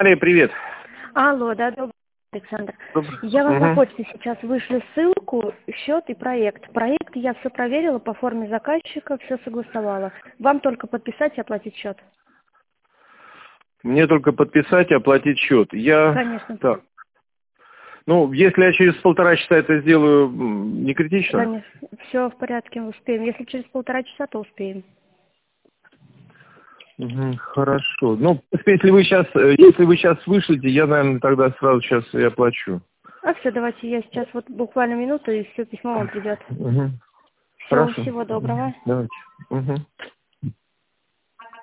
Мария, привет. Алло, да, добрый день, Александр. Добрый. Я вам на почту сейчас вышлю ссылку, счет и проект. Проект я все проверила по форме заказчика, все согласовала. Вам только подписать и оплатить счет. Мне только подписать и оплатить счет. Конечно. Так. Ну, если я через 1,5 часа это сделаю, не критично? Конечно. Все в порядке, успеем. Если через 1,5 часа, то успеем. Хорошо. Ну, если вы сейчас вышлите, я, наверное, тогда сразу сейчас и оплачу. А все, давайте я сейчас вот буквально минуту, и все, письмо вам придет. Все, Хорошо. всего доброго. Давайте.